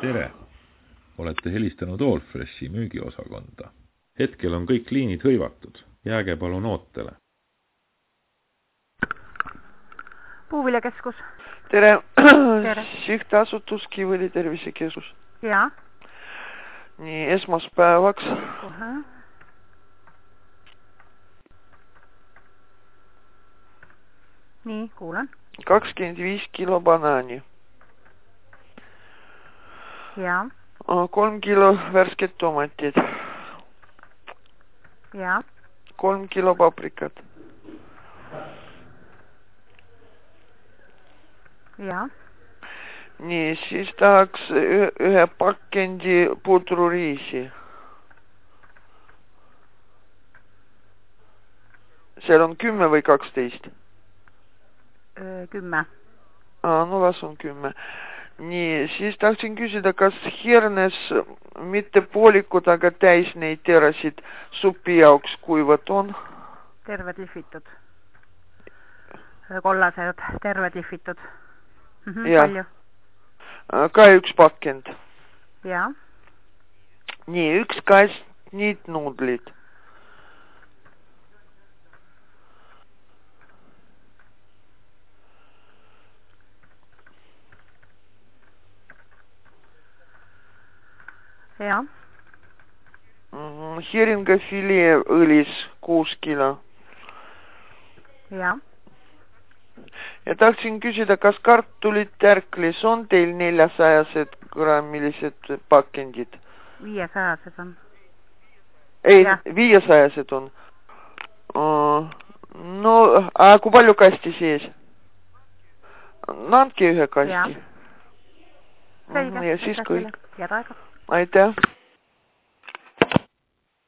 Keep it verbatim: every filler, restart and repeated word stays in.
Tere! Olete helistanud Allfreshi müügiosakonda. Hetkel on kõik liinid hõivatud. Jääge palun ootele. Puuviljakeskus. Tere! Tere. Sihtasutus Kivõli tervisekeskus. Jaa. Nii, esmaspäevaks. Kohe. Nii, kuulen. kakskümmend viis kilo banaani. Jaa. kolm kilo värsked tomatid. Jaa. kolm kilo paprikat. Jaa. Nii, siis tahaks ühe pakendi pudruriisi. Seal on kümme või kaksteist? Kümme. Aa, no las on kümme. Nii, siis tahtsin küsida, kas hirnes mitte poolikud, aga täis neid terasid supi jaoks kuivad on? Terved lihvitud. Kollased, terved lihvitud. Mhm, ja. Palju? Ka üks pakend. Jaa. Nii, üks kast niitnuudlid. Jaa. Hiringafilee õlis kuus kilo. Jaa. Ja tahtsin küsida, kas kartulit tärklis on teil neljasajased grammilised pakendid? Viiesajased on. Ei, Ja. viiesajased on. No, aga kui palju kasti sees? No andke ühe kasti. Jaa. Selge. Ja siis kõik. Jääd aega. Aitäh.